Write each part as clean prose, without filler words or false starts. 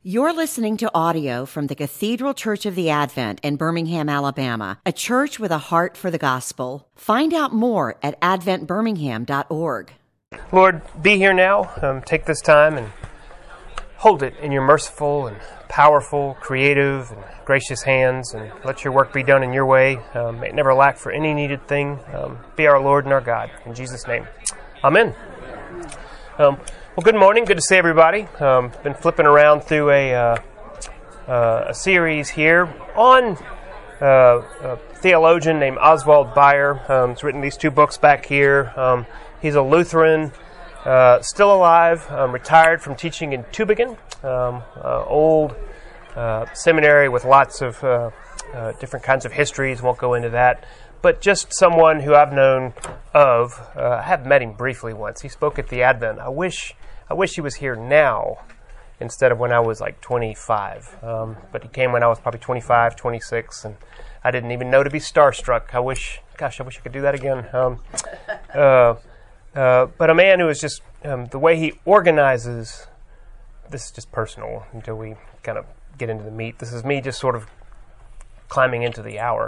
You're listening to audio from the Cathedral Church of the Advent in Birmingham, Alabama, a church with a heart for the gospel. Find out more at adventbirmingham.org. Lord, be here now. Take this time and hold it in your merciful and powerful, creative and gracious hands, and let your work be done in your way. May it never lack for any needed thing. Be our Lord and our God. In Jesus' name, amen. Well, good morning. Good to see everybody. Been flipping around through a series here on a theologian named Oswald Bayer. He's written these two books back here. He's a Lutheran, still alive, retired from teaching in Tübingen, old seminary with lots of different kinds of histories. Won't go into that. But just someone who I've known of. I have met him briefly once. He spoke at the Advent. I wish he was here now instead of when I was like 25. But he came when I was probably 25, 26, and I didn't even know to be starstruck. I wish I could do that again. But a man who is just, the way he organizes, this is just personal until we kind of get into the meat. This is me just sort of climbing into the hour.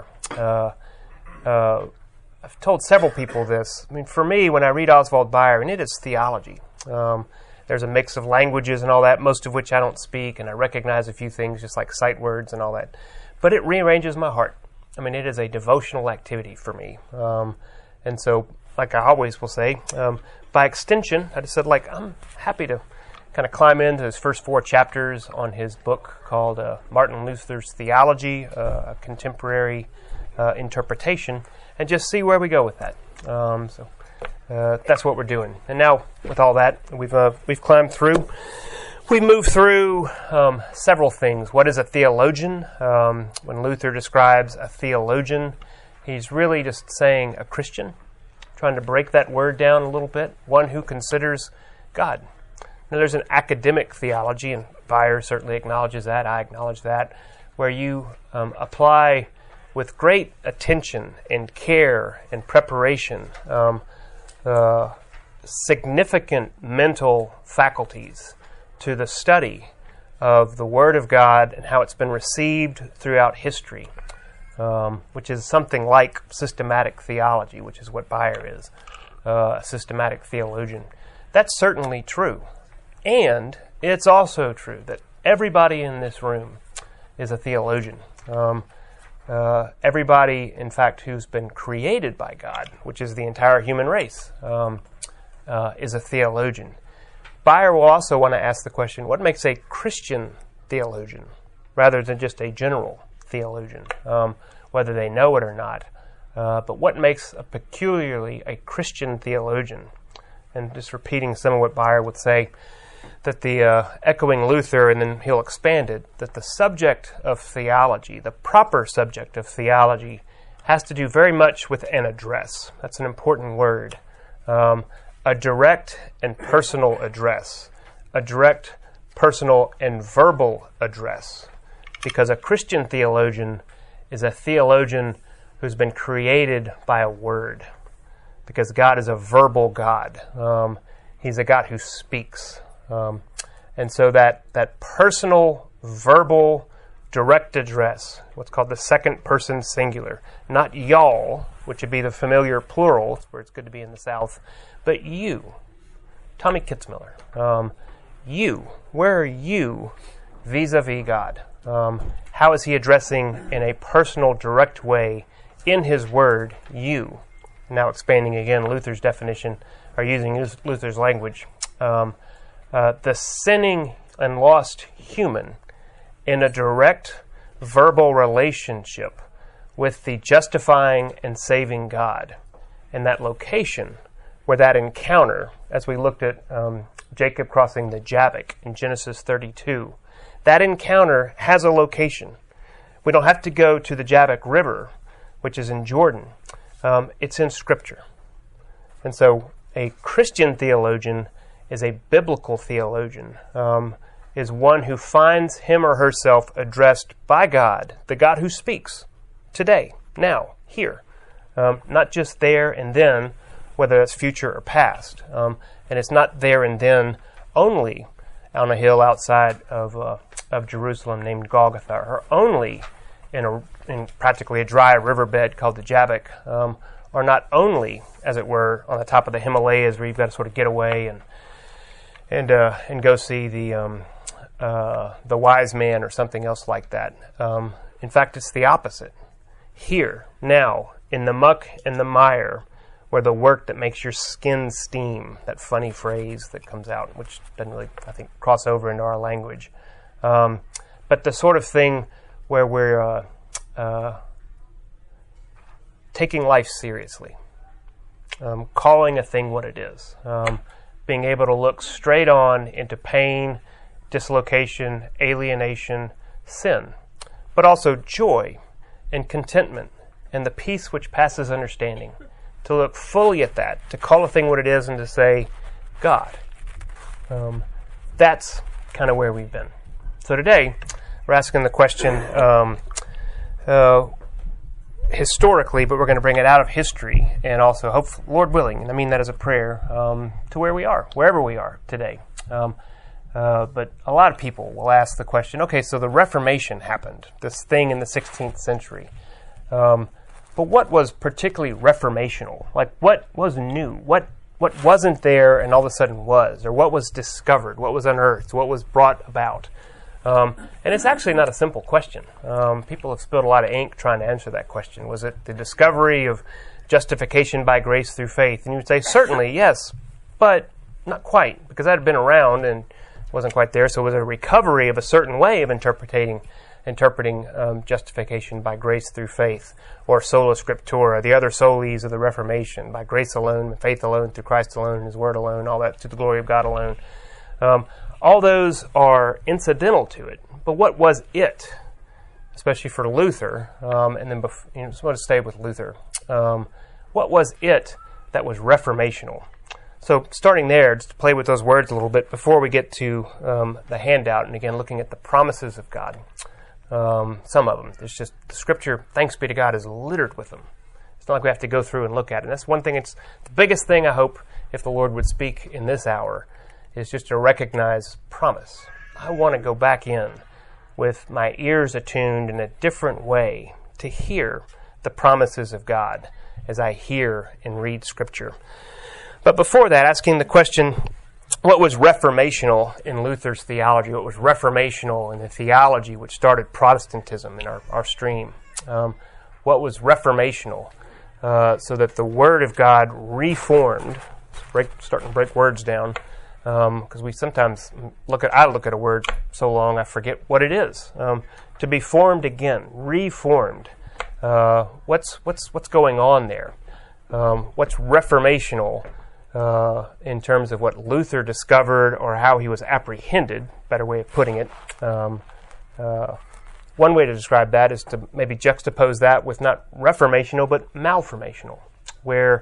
I've told several people this. I mean, for me, when I read Oswald Bayer, and it is theology. There's a mix of languages and all that, most of which I don't speak, and I recognize a few things, just like sight words and all that. But it rearranges my heart. I mean, it is a devotional activity for me. And so, like I always will say, by extension, I just said, I'm happy to kind of climb into his first 4 chapters on his book called Martin Luther's Theology, a Contemporary Interpretation, and just see where we go with that. That's what we're doing. And now, with all that, we've climbed through. We moved through several things. What is a theologian? When Luther describes a theologian, he's really just saying a Christian, trying to break that word down a little bit, one who considers God. Now, there's an academic theology, and Bayer certainly acknowledges that. I acknowledge that, where you apply with great attention and care and preparation significant mental faculties to the study of the Word of God and how it's been received throughout history, which is something like systematic theology, which is what Bayer is, a systematic theologian. That's certainly true. And it's also true that everybody in this room is a theologian. Everybody, in fact, who's been created by God, which is the entire human race, is a theologian. Bayer will also want to ask the question, what makes a Christian theologian rather than just a general theologian, whether they know it or not? But what makes a peculiarly a Christian theologian? And just repeating some of what Bayer would say, that the echoing Luther, and then he'll expand it, that the subject of theology, the proper subject of theology, has to do very much with an address. That's an important word. A direct and personal address. A direct, personal, and verbal address. Because a Christian theologian is a theologian who's been created by a word. Because God is a verbal God. He's a God who speaks. And so that personal, verbal, direct address, what's called the second person singular, not y'all, which would be the familiar plural, where it's good to be in the South, but you, Tommy Kitzmiller, you, where are you vis-a-vis God? How is he addressing in a personal, direct way in his word, you? Now expanding again Luther's definition, or using Luther's language, the sinning and lost human in a direct verbal relationship with the justifying and saving God. And that location where that encounter, as we looked at Jacob crossing the Jabbok in Genesis 32, that encounter has a location. We don't have to go to the Jabbok River, which is in Jordan. It's in Scripture. And so a Christian theologian is a biblical theologian, is one who finds him or herself addressed by God, the God who speaks today, now, here, not just there and then, whether that's future or past. And it's not there and then only on a hill outside of Jerusalem named Golgotha, or only in practically a dry riverbed called the Jabbok, or not only, as it were, on the top of the Himalayas where you've got to sort of get away and go see the wise man or something else like that. In fact, it's the opposite. Here, now, in the muck and the mire, where the work that makes your skin steam, that funny phrase that comes out, which doesn't really, I think, cross over into our language. But the sort of thing where we're taking life seriously, calling a thing what it is, being able to look straight on into pain, dislocation, alienation, sin, but also joy and contentment and the peace which passes understanding. To look fully at that, to call a thing what it is and to say, God. That's kind of where we've been. So today, we're asking the question historically, but we're going to bring it out of history and also, hopefully, Lord willing, and I mean that as a prayer, to where we are, wherever we are today. But a lot of people will ask the question, okay, so the Reformation happened, this thing in the 16th century. But what was particularly reformational? Like, what was new? What wasn't there and all of a sudden was? Or what was discovered? What was unearthed? What was brought about? And it's actually not a simple question. People have spilled a lot of ink trying to answer that question. Was it the discovery of justification by grace through faith? And you would say, certainly, yes, but not quite, because that had been around and wasn't quite there. So it was a recovery of a certain way of interpreting justification by grace through faith, or sola scriptura, the other soles of the Reformation, by grace alone, faith alone, through Christ alone, His Word alone, all that to the glory of God alone. All those are incidental to it. But what was it, especially for Luther, and then just want to stay with Luther, what was it that was reformational? So starting there, just to play with those words a little bit before we get to the handout, and again looking at the promises of God. Some of them. There's just the Scripture, thanks be to God, is littered with them. It's not like we have to go through and look at it. And that's one thing, it's the biggest thing I hope, if the Lord would speak in this hour, is just to recognize promise. I want to go back in with my ears attuned in a different way to hear the promises of God as I hear and read Scripture. But before that, asking the question, what was reformational in Luther's theology? What was reformational in the theology which started Protestantism in our stream? What was reformational so that the Word of God reformed? Starting to break words down, because we sometimes I look at a word so long I forget what it is. To be formed again, reformed. What's going on there? What's reformational? In terms of what Luther discovered or how he was apprehended, better way of putting it. One way to describe that is to maybe juxtapose that with not reformational, but malformational, where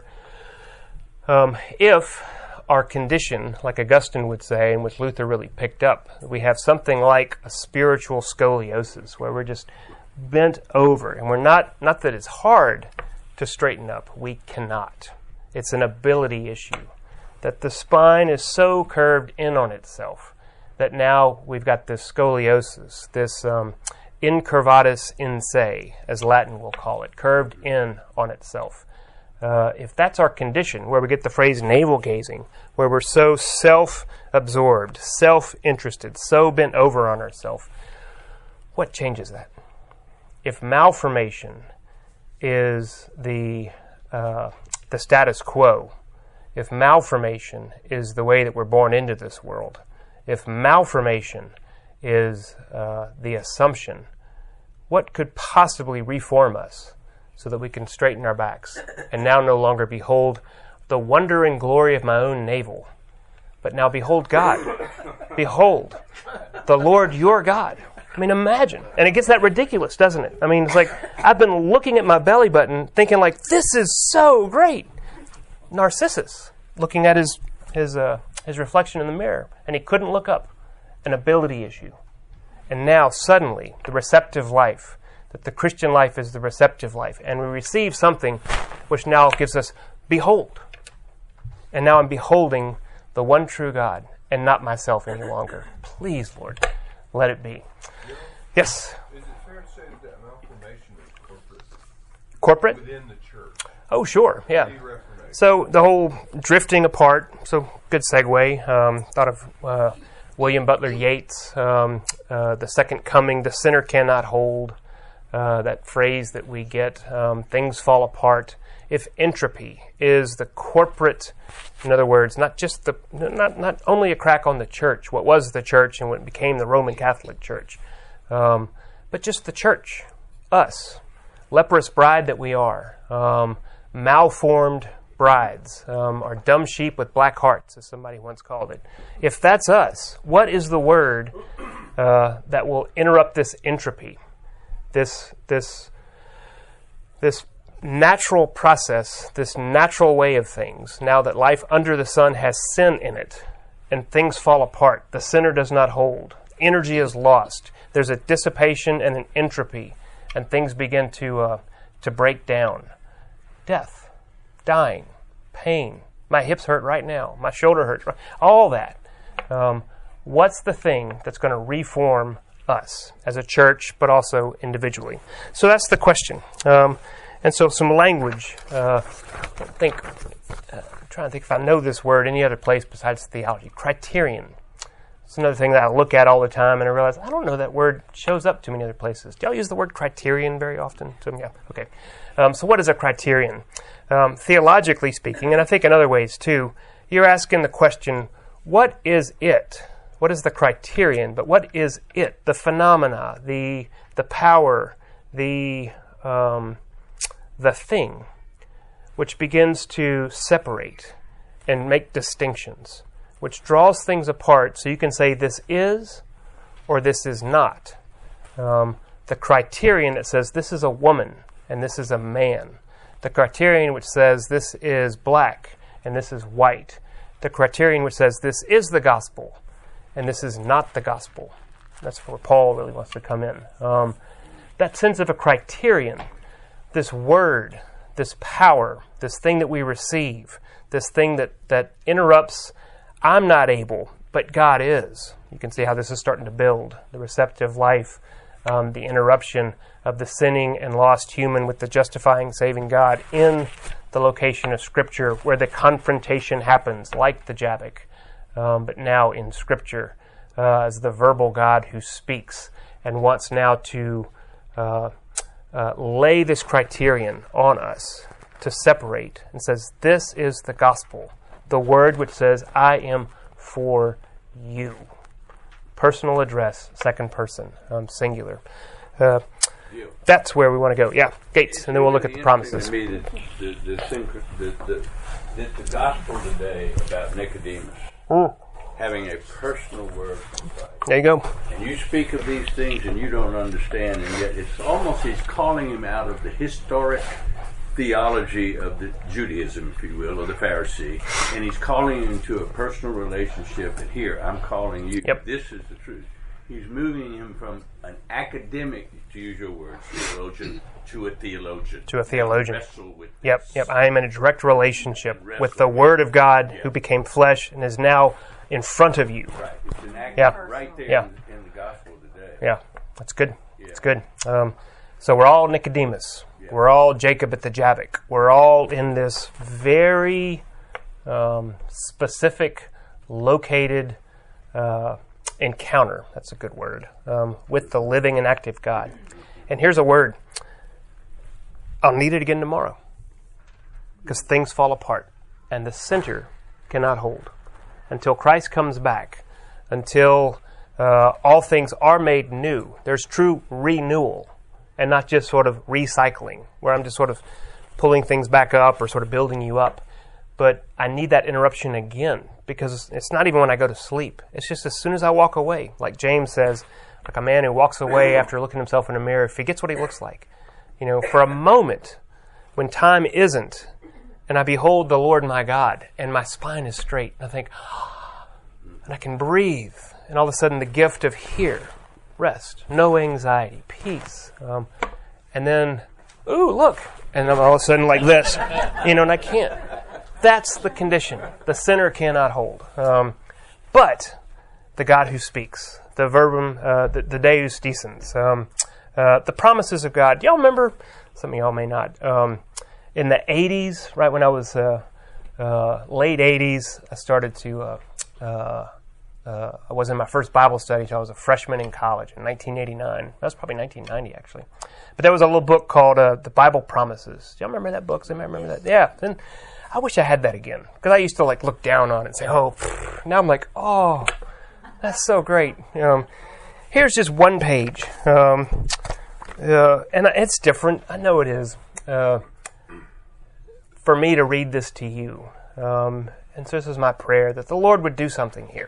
if our condition, like Augustine would say, and which Luther really picked up, we have something like a spiritual scoliosis, where we're just bent over, and we're not that it's hard to straighten up, we cannot. It's an ability issue, that the spine is so curved in on itself that now we've got this scoliosis, this incurvatus in se, as Latin will call it, curved in on itself. If that's our condition, where we get the phrase navel-gazing, where we're so self-absorbed, self-interested, so bent over on ourselves, what changes that? If malformation is the status quo, if malformation is the way that we're born into this world, if malformation is the assumption, what could possibly reform us so that we can straighten our backs and now no longer behold the wonder and glory of my own navel, but now behold God. Behold the Lord your God. I mean, imagine. And it gets that ridiculous, doesn't it? I mean, it's like, I've been looking at my belly button thinking like, this is so great. Narcissus, looking at his reflection in the mirror, and he couldn't look up. An ability issue. And now, suddenly, the receptive life, that the Christian life is the receptive life, and we receive something which now gives us, behold. And now I'm beholding the one true God, and not myself any longer. Please, Lord, let it be. Yes? Is it fair to say that malformation is corporate? Corporate? Within the church. Oh, sure, yeah. So the whole drifting apart, so good segue. Thought of William Butler Yeats, the second coming, the sinner cannot hold, that phrase that we get, things fall apart. If entropy is the corporate, in other words, not just not only a crack on the church, what was the church and what became the Roman Catholic Church, but just the church, us, leprous bride that we are, malformed brides, or dumb sheep with black hearts, as somebody once called it. If that's us, what is the word that will interrupt this entropy, this natural process, this natural way of things, now that life under the sun has sin in it, and things fall apart, the sinner does not hold, energy is lost, there's a dissipation and an entropy, and things begin to break down. Death, dying, pain, my hips hurt right now, my shoulder hurts, all that. What's the thing that's going to reform us as a church, but also individually? So that's the question. And so some language. I'm trying to think if I know this word any other place besides theology. Criterion. It's another thing that I look at all the time, and I realize I don't know that word shows up too many other places. Do y'all use the word criterion very often? So, yeah, okay. So what is a criterion? Theologically speaking, and I think in other ways too, you're asking the question, what is it? What is the criterion? But what is it? The phenomena, the power, the thing, which begins to separate and make distinctions, which draws things apart so you can say this is or this is not. The criterion that says this is a woman and this is a man. The criterion which says this is black and this is white. The criterion which says this is the gospel and this is not the gospel. That's where Paul really wants to come in. That sense of a criterion, this word, this power, this thing that we receive, this thing that interrupts, I'm not able, but God is. You can see how this is starting to build. The receptive life, the interruption of the sinning and lost human with the justifying, saving God in the location of Scripture where the confrontation happens, like the Jabbok, but now in Scripture as the verbal God who speaks and wants now to lay this criterion on us to separate and says, this is the gospel, the word which says, I am for you. Personal address, second person, singular. That's where we want to go. Yeah, Gates, and then we'll look at the promises. To me that the gospel today about Nicodemus having a personal word from Christ. There you go. And you speak of these things and you don't understand, and yet it's almost he's calling him out of the historic theology of the Judaism, if you will, or the Pharisee, and he's calling him to a personal relationship, and here, I'm calling you. Yep. This is the truth. He's moving him from an academic, to use your words, theologian, to a theologian. To a theologian. Wrestle with Yep. I am in a direct relationship with the Word of God who became flesh and is now in front of you. Right. It's an act right there in the gospel today. Yeah, that's good. Yeah. It's good. So we're all Nicodemus. Yeah. We're all Jacob at the Jabbok. We're all in this very specific, located encounter. That's a good word. With the living and active God. And here's a word. I'll need it again tomorrow. Because things fall apart. And the center cannot hold. Until Christ comes back. Until all things are made new. There's true renewal. And not just sort of recycling. Where I'm just sort of pulling things back up or sort of building you up. But I need that interruption again. Because it's not even when I go to sleep. It's just as soon as I walk away. Like James says, like a man who walks away after looking himself in a mirror forgets what he looks like. You know, for a moment, when time isn't, and I behold the Lord my God, and my spine is straight, and I think, and I can breathe, and all of a sudden the gift of here, rest, no anxiety, peace, and then, ooh, look, and I'm all of a sudden like this, and I can't. That's the condition. The sinner cannot hold. But the God who speaks, the verbum, the Deus Dicens, the promises of God. Do y'all remember? Some of y'all may not. In the 80s, right when I was late 80s, I started to, I was in my first Bible study until I was a freshman in college in 1989. That was probably 1990, actually. But there was a little book called The Bible Promises. Do y'all remember that book? Does anybody remember that? Yeah. And I wish I had that again, because I used to look down on it and say, oh, now I'm like, oh, that's so great. Here's just one page. And it's different. I know it is. For me to read this to you. And so this is my prayer, that the Lord would do something here.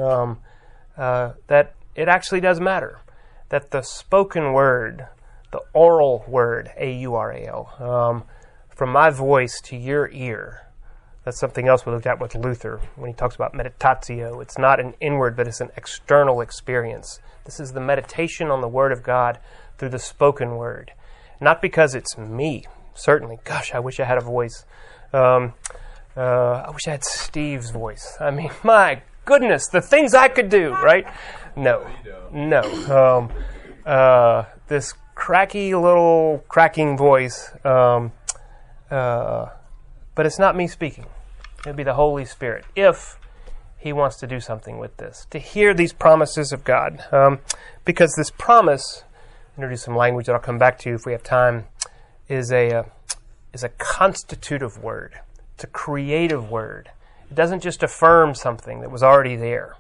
That it actually does matter. That the spoken word, the oral word, A-U-R-A-L, from my voice to your ear, that's something else we looked at with Luther when he talks about meditatio. It's not an inward, but it's an external experience. This is the meditation on the Word of God through the spoken word. Not because it's me, certainly. Gosh, I wish I had a voice. I wish I had Steve's voice. I mean, my goodness, the things I could do, right? No. This cracky little cracking voice, but it's not me speaking. It'll be the Holy Spirit, if He wants to do something with this, to hear these promises of God. Because this promise, introduce some language that I'll come back to if we have time, is a constitutive word. It's a creative word. It doesn't just affirm something that was already there.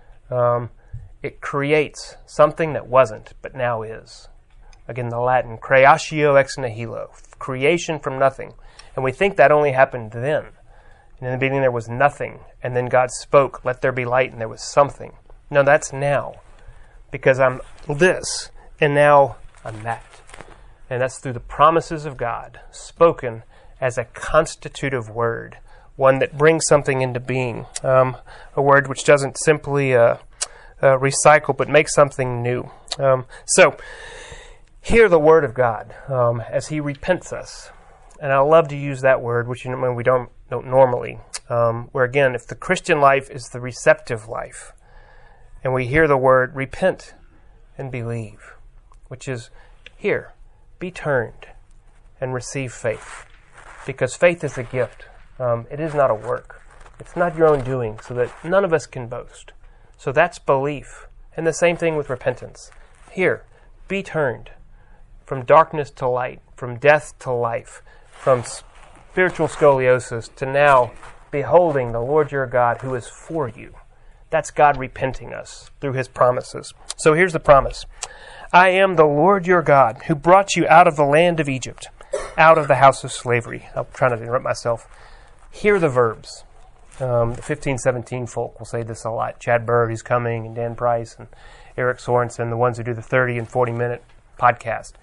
It creates something that wasn't, but now is. Again, the Latin, creatio ex nihilo, creation from nothing. And we think that only happened then. And in the beginning there was nothing, and then God spoke, let there be light, and there was something. No, that's now. Because I'm this, and now I'm that. And that's through the promises of God, spoken as a constitutive word, one that brings something into being, a word which doesn't simply recycle, but makes something new. So, hear the word of God as He repents us. And I love to use that word, which we don't normally. Where again, if the Christian life is the receptive life, and we hear the word repent and believe, which is here, be turned and receive faith. Because faith is a gift. It is not a work. It's not your own doing, so that none of us can boast. So that's belief. And the same thing with repentance. Here, be turned from darkness to light, from death to life, from spiritual scoliosis to now beholding the Lord your God who is for you. That's God repenting us through His promises. So here's the promise. I am the Lord your God who brought you out of the land of Egypt, out of the house of slavery. I'm trying to interrupt myself. Hear the verbs. The 1517 folk will say this a lot. Chad Bird, who's coming, and Dan Price, and Eric Sorensen, the ones who do the 30 and 40-minute podcast.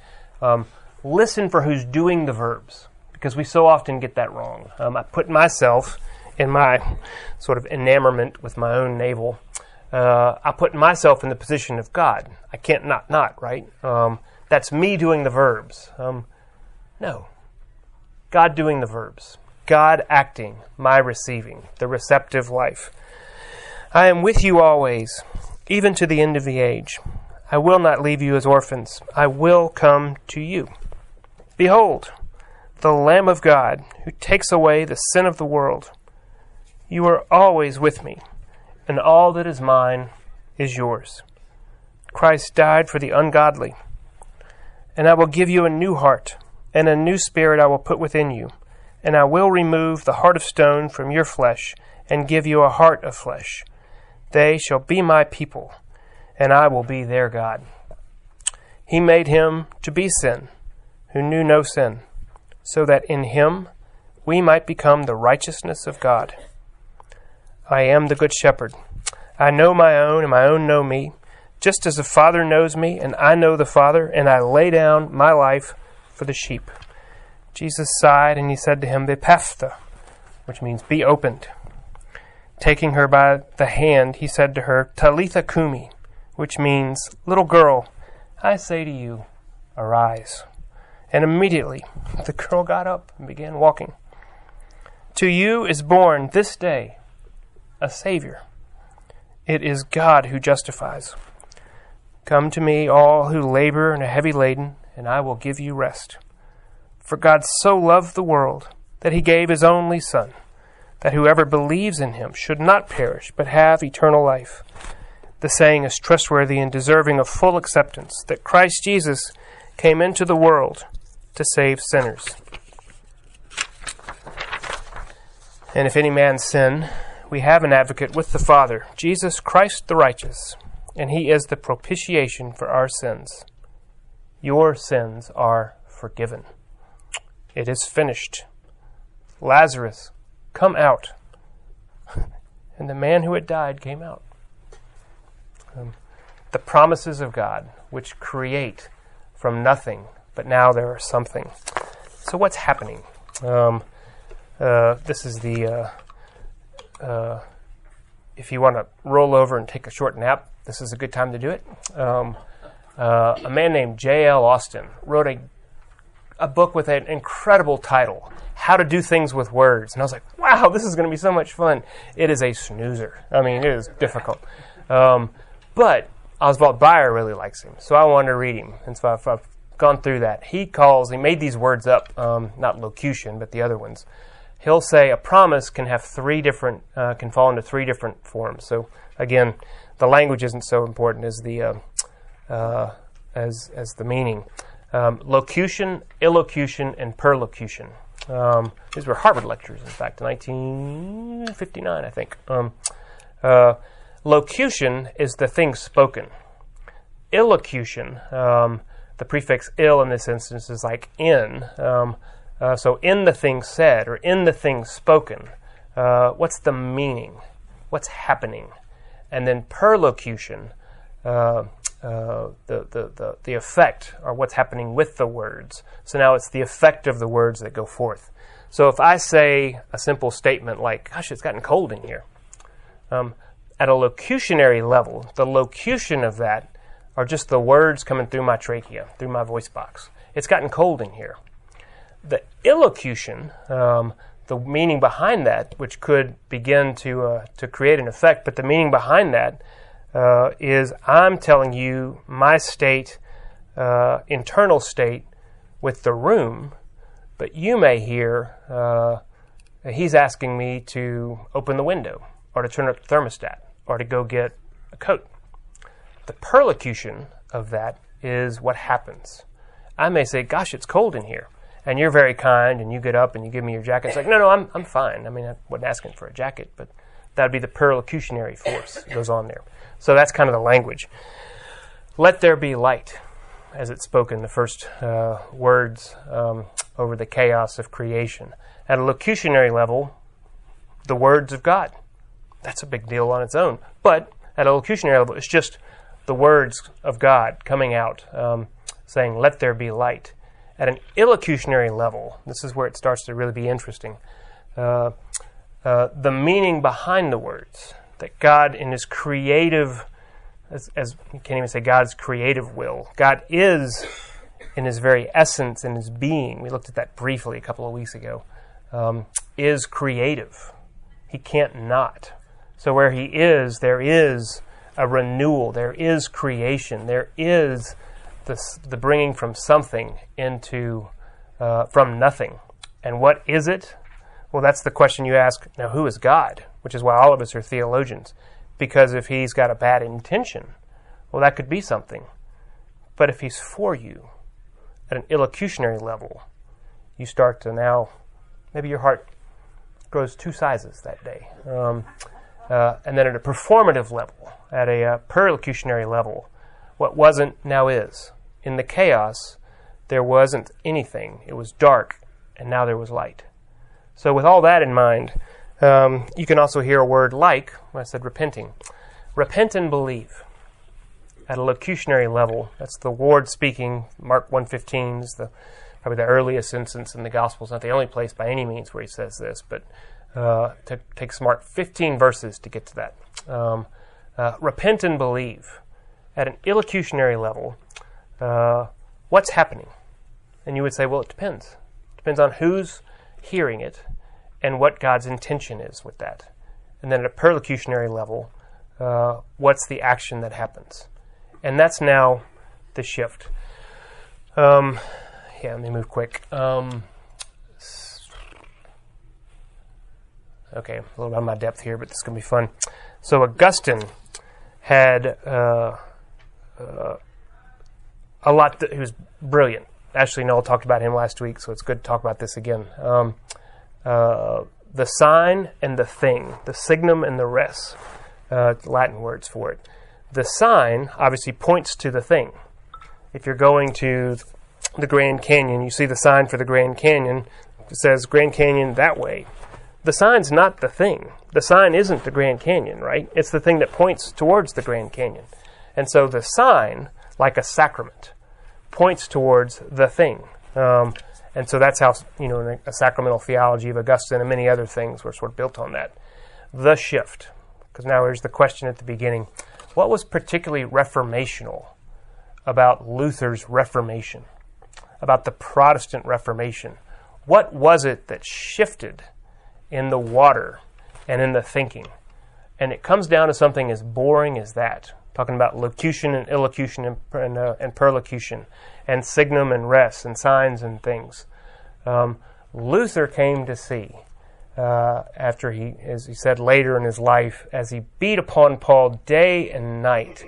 Listen for who's doing the verbs, because we so often get that wrong. I put myself in my sort of enamorment with my own navel. I put myself in the position of God. I can't not, right? That's me doing the verbs. No. God doing the verbs. God acting, my receiving, the receptive life. I am with you always, even to the end of the age. I will not leave you as orphans. I will come to you. Behold, the Lamb of God, who takes away the sin of the world. You are always with me, and all that is mine is yours. Christ died for the ungodly, and I will give you a new heart, and a new spirit I will put within you, and I will remove the heart of stone from your flesh, and give you a heart of flesh. They shall be my people, and I will be their God. He made him to be sin, who knew no sin, so that in him we might become the righteousness of God. I am the good shepherd. I know my own, and my own know me, just as the Father knows me, and I know the Father, and I lay down my life for the sheep. Jesus sighed, and he said to him, Bephphatha, which means be opened. Taking her by the hand, he said to her, Talitha Kumi, which means, little girl, I say to you, arise. And immediately the girl got up and began walking. To you is born this day a Savior. It is God who justifies. Come to me, all who labor and are heavy laden, and I will give you rest. For God so loved the world that he gave his only Son, that whoever believes in him should not perish, but have eternal life. The saying is trustworthy and deserving of full acceptance, that Christ Jesus came into the world to save sinners. And if any man sin, we have an advocate with the Father, Jesus Christ the righteous, and he is the propitiation for our sins. Your sins are forgiven. It is finished. Lazarus, come out. And the man who had died came out. The promises of God, which create from nothing, but now there are something. So what's happening? This is the, if you want to roll over and take a short nap, this is a good time to do it. A man named J.L. Austin wrote a book with an incredible title, How to Do Things with Words. And I was like, wow, this is going to be so much fun. It is a snoozer. I mean, it is difficult. But Oswald Bayer really likes him, so I wanted to read him. And so I've gone through that. He made these words up, not locution, but the other ones. He'll say a promise can have can fall into three different forms. So again, the language isn't so important as the as the meaning. Locution, illocution, and perlocution. These were Harvard lectures, in fact, in 1959, I think. Locution is the thing spoken. Illocution, the prefix ill in this instance is like in. So in the thing said or in the thing spoken, what's the meaning? What's happening? And then perlocution, the effect, or what's happening with the words. So now it's the effect of the words that go forth. So if I say a simple statement like, gosh, it's gotten cold in here, at a locutionary level, the locution of that are just the words coming through my trachea, through my voice box. It's gotten cold in here. The illocution, the meaning behind that, which could begin to create an effect, but the meaning behind that is I'm telling you my state, internal state with the room, but you may hear he's asking me to open the window or to turn up the thermostat or to go get a coat. The perlocution of that is what happens. I may say, gosh, it's cold in here. And you're very kind, and you get up and you give me your jacket. It's like, no, I'm fine. I mean, I wasn't asking for a jacket, but that would be the perlocutionary force that goes on there. So that's kind of the language. Let there be light, as it's spoken, the first words over the chaos of creation. At a locutionary level, the words of God. That's a big deal on its own. But at a locutionary level, it's just the words of God coming out, saying, let there be light. At an illocutionary level, this is where it starts to really be interesting, the meaning behind the words, that God in his creative, as you can't even say God's creative will, God is in his very essence, in his being, we looked at that briefly a couple of weeks ago, is creative. He can't not. So where he is, there is a renewal, there is creation, there is the bringing from something into, from nothing. And what is it? Well, that's the question you ask, now who is God? Which is why all of us are theologians. Because if he's got a bad intention, well, that could be something. But if he's for you, at an illocutionary level, you start to now, maybe your heart grows 2 sizes that day. And then at a performative level, at a perlocutionary level, what wasn't now is. In the chaos, there wasn't anything. It was dark, and now there was light. So with all that in mind, you can also hear a word like, when I said repenting. Repent and believe. At a locutionary level, that's the Lord speaking. Mark 1:15 is probably the earliest instance in the Gospels. Not the only place by any means where he says this, but it takes Mark 15 verses to get to that. Repent and believe. At an illocutionary level, what's happening? And you would say, well, it depends. It depends on who's hearing it and what God's intention is with that. And then at a perlocutionary level, what's the action that happens? And that's now the shift. Let me move quick. Okay, a little bit on my depth here, but this is going to be fun. So Augustine had a lot. He was brilliant. Ashley Knoll talked about him last week, so it's good to talk about this again. The sign and the thing, the signum and the res, Latin words for it. The sign obviously points to the thing. If you're going to the Grand Canyon, you see the sign for the Grand Canyon. It says Grand Canyon that way. The sign's not the thing. The sign isn't the Grand Canyon, right? It's the thing that points towards the Grand Canyon. And so the sign, like a sacrament, points towards the thing. And so that's how, a sacramental theology of Augustine and many other things were sort of built on that. The shift. Because now here's the question at the beginning. What was particularly reformational about Luther's Reformation? About the Protestant Reformation? What was it that shifted in the water and in the thinking? And it comes down to something as boring as that. Talking about locution and illocution and perlocution, and signum and res, and signs and things. Luther came to see, after he, as he said later in his life, as he beat upon Paul day and night,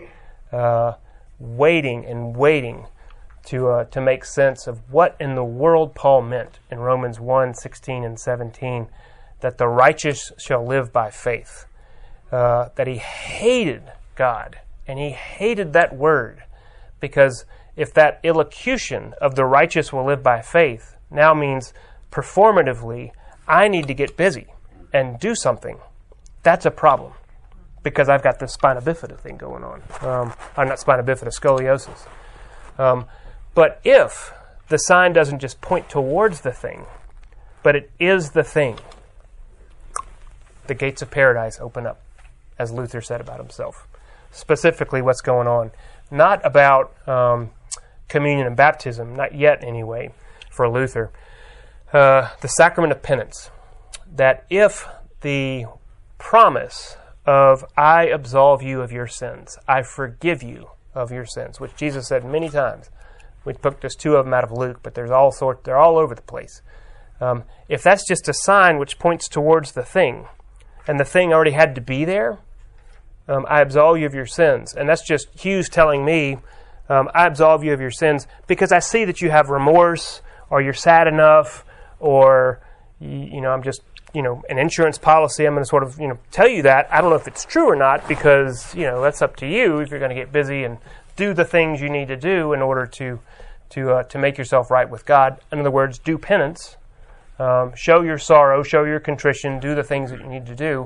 waiting and waiting to make sense of what in the world Paul meant in Romans 1:16 and 17, that the righteous shall live by faith. That he hated God, and he hated that word, because if that illocution of the righteous will live by faith now means performatively, I need to get busy and do something, that's a problem, because I've got this spina bifida thing going on. I'm not spina bifida, scoliosis. But if the sign doesn't just point towards the thing, but it is the thing, the gates of paradise open up, as Luther said about himself. Specifically what's going on. Not about communion and baptism, not yet anyway, for Luther. The sacrament of penance. That if the promise of I absolve you of your sins, I forgive you of your sins, which Jesus said many times. We took just two of them out of Luke, but they're all over the place. If that's just a sign which points towards the thing, and the thing already had to be there, I absolve you of your sins. And that's just Hughes telling me, I absolve you of your sins because I see that you have remorse, or you're sad enough, or, I'm just, an insurance policy, I'm going to sort of, tell you that. I don't know if it's true or not, because, that's up to you if you're going to get busy and do the things you need to do in order to make yourself right with God. In other words, do penance, show your sorrow, show your contrition, do the things that you need to do.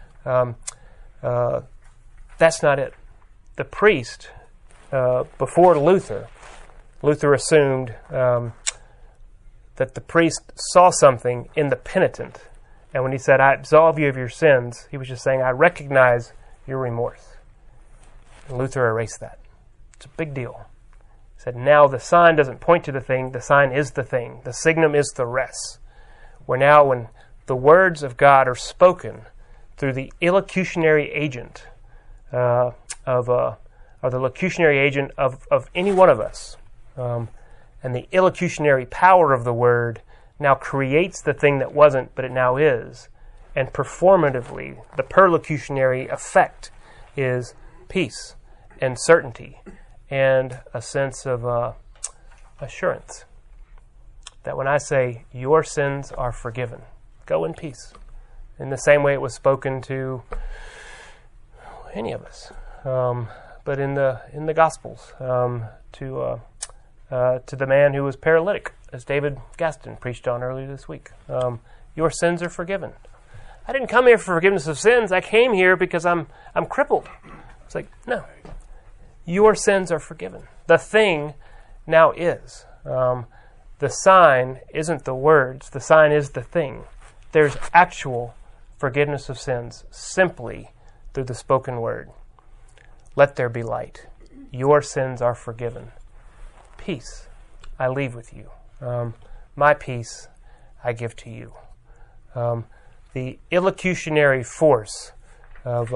That's not it. The priest, before Luther assumed that the priest saw something in the penitent. And when he said, I absolve you of your sins, he was just saying, I recognize your remorse. And Luther erased that. It's a big deal. He said, now the sign doesn't point to the thing, the sign is the thing. The signum is the res. Where now when the words of God are spoken through the illocutionary agent or the locutionary agent of any one of us, and the illocutionary power of the word now creates the thing that wasn't, but it now is. And performatively, the perlocutionary effect is peace and certainty and a sense of assurance. That when I say, your sins are forgiven, go in peace. In the same way it was spoken to any of us. But in the Gospels, to the man who was paralytic, as David Gaston preached on earlier this week. Your sins are forgiven. I didn't come here for forgiveness of sins. I came here because I'm crippled. It's like, no. Your sins are forgiven. The thing now is. The sign isn't the words. The sign is the thing. There's actual forgiveness of sins simply through the spoken word. Let there be light. Your sins are forgiven. Peace I leave with you. My peace I give to you. The illocutionary force of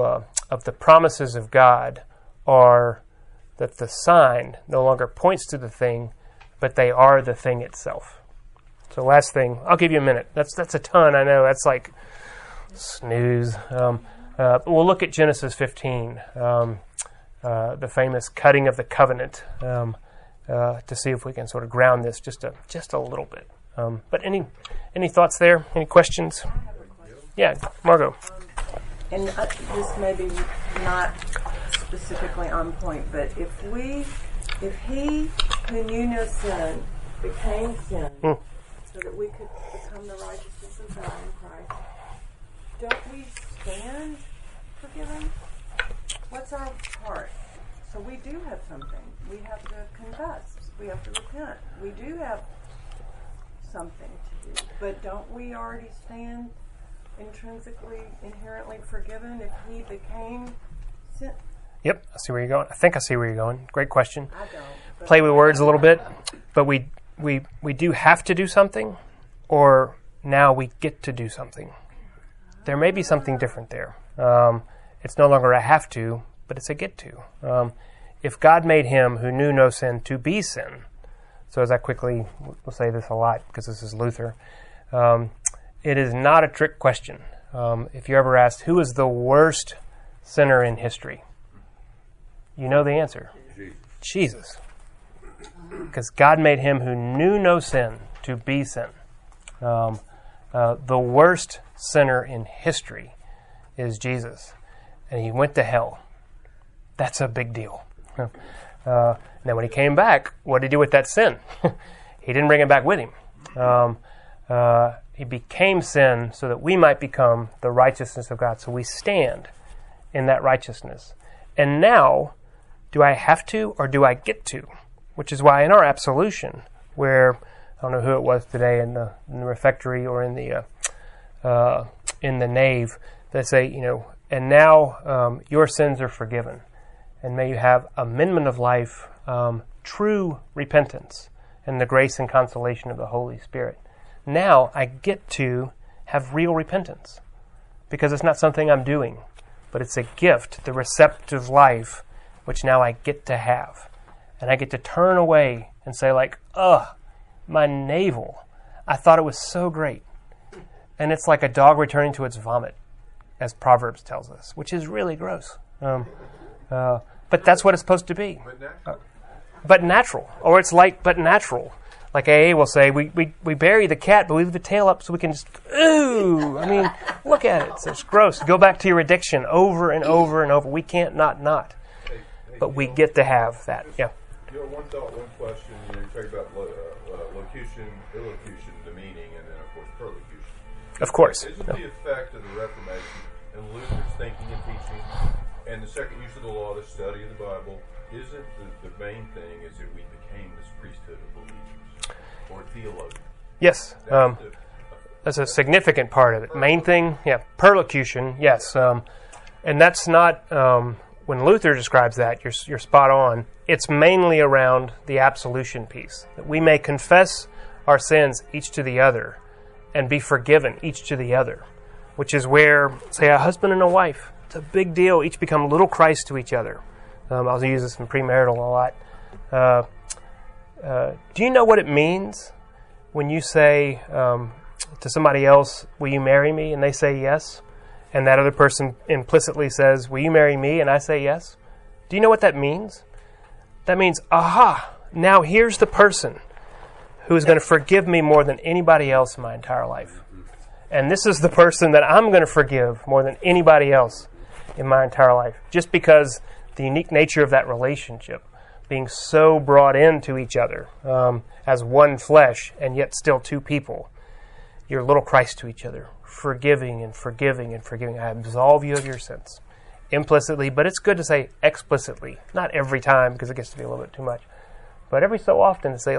of the promises of God are that the sign no longer points to the thing, but they are the thing itself. So last thing, I'll give you a minute. That's a ton, I know. That's like snooze. We'll look at Genesis 15, the famous cutting of the covenant, to see if we can sort of ground this just a little bit. But any thoughts there? Any questions? Yeah, Margot. And this may be not specifically on point, but if he who knew no sin became sin, so that we could become the righteousness of God in Christ, don't we stand forgiven? What's our part? So we do have something. We have to confess. We have to repent. We do have something to do. But don't we already stand intrinsically, inherently forgiven if he became sin? Yep, I see where you're going. I think I see where you're going. Great question. I don't. Play with words a little bit, but we do have to do something, or now we get to do something. There may be something different there. It's no longer a have to, but it's a get to. If God made him who knew no sin to be sin, so as I quickly will say this a lot because this is Luther, it is not a trick question. If you're ever asked, who is the worst sinner in history? You know the answer. Jesus. Because God made him who knew no sin to be sin. The worst sinner in history is Jesus. And he went to hell. That's a big deal. Now when he came back, what did he do with that sin? He didn't bring it back with him. He became sin so that we might become the righteousness of God. So we stand in that righteousness. And now, do I have to or do I get to? Which is why in our absolution, where, I don't know who it was today in the refectory or in the nave, they say, and now your sins are forgiven. And may you have amendment of life, true repentance, and the grace and consolation of the Holy Spirit. Now I get to have real repentance because it's not something I'm doing, but it's a gift, the receptive life, which now I get to have. And I get to turn away and say my navel, I thought it was so great. And it's like a dog returning to its vomit, as Proverbs tells us, which is really gross. But that's what it's supposed to be. But natural. Or it's light but natural. Like AA will say, we bury the cat, but we leave the tail up so we can just, ooh! I mean, look at it. It's gross. Go back to your addiction over and over and over. We can't not. But we get to have that. Yeah. One thought, one question. You talk about locution, illocution, the meaning, and then, of course, perlocution. Of course. Isn't the effect of the Reformation and Luther's thinking and teaching and the second use of the law, the study of the Bible, isn't the main thing is that we became this priesthood of believers or theologians? Yes. That's a significant part of it. Main thing, perlocution, yes. And that's not, when Luther describes that, you're spot on. It's mainly around the absolution piece. That we may confess our sins each to the other and be forgiven each to the other, which is where, say, a husband and a wife, it's a big deal. Each become little Christ to each other. I'll use this in premarital a lot. Do you know what it means when you say to somebody else, will you marry me? And they say yes. And that other person implicitly says, will you marry me? And I say yes. Do you know what that means? That means, now here's the person who is going to forgive me more than anybody else in my entire life. And this is the person that I'm going to forgive more than anybody else in my entire life. Just because the unique nature of that relationship, being so brought into each other as one flesh and yet still two people. You're little Christ to each other, forgiving and forgiving and forgiving. I absolve you of your sins. Implicitly, but it's good to say explicitly. Not every time, because it gets to be a little bit too much. But every so often to say,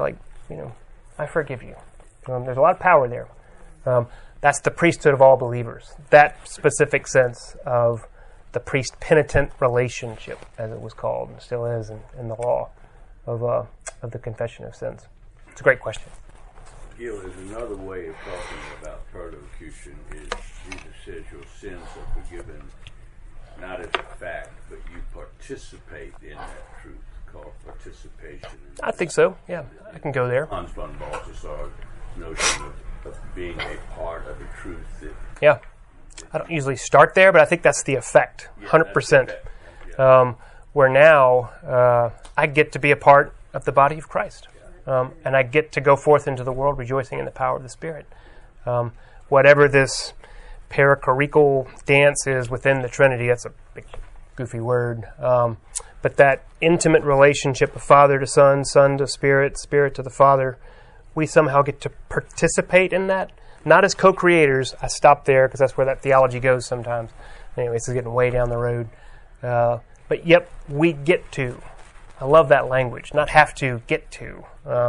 I forgive you. There's a lot of power there. That's the priesthood of all believers. That specific sense of the priest-penitent relationship, as it was called, and still is in the law of the confession of sins. It's a great question. Gil, is another way of talking about perlocution is Jesus says your sins are forgiven not as a fact, but you participate in that truth, called participation. I think so, yeah. I can go there. Hans von Balthasar's notion of being a part of a truth that... Yeah. I don't usually start there, but I think that's the effect, 100%. Where now I get to be a part of the body of Christ. And I get to go forth into the world rejoicing in the power of the Spirit. Whatever this perichorical dance is within the Trinity, that's a big, goofy word. But that intimate relationship of Father to Son, Son to Spirit, Spirit to the Father, we somehow get to participate in that. Not as co-creators. I stop there because that's where that theology goes sometimes. Anyway, this is getting way down the road. But yep, we get to. I love that language. Not have to, get to.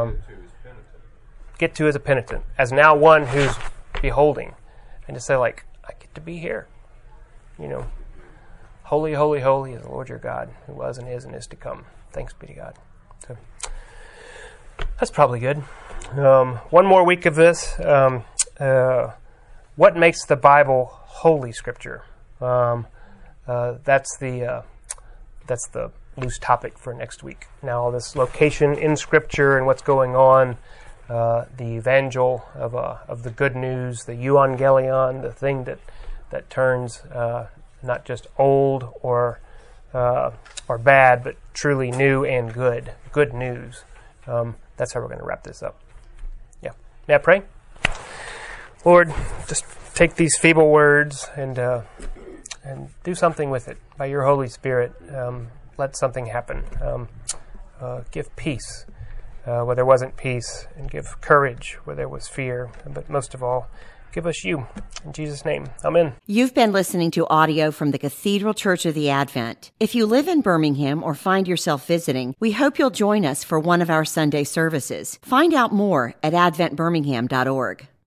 Get to as a penitent. As now one who's beholding. And to say, like, I get to be here. You know, holy, holy, holy is the Lord your God, who was and is to come. Thanks be to God. So that's probably good. One more week of this. What makes the Bible Holy Scripture? That's the loose topic for next week. Now, this location in Scripture and what's going on, the evangel of the good news, the euangelion, the thing that turns not just old or bad, but truly new and good news. That's how we're going to wrap this up. Yeah. May I pray? Lord, just take these feeble words and do something with it. By your Holy Spirit, let something happen. Give peace where there wasn't peace, and give courage where there was fear. But most of all, give us you. In Jesus' name, amen. You've been listening to audio from the Cathedral Church of the Advent. If you live in Birmingham or find yourself visiting, we hope you'll join us for one of our Sunday services. Find out more at adventbirmingham.org.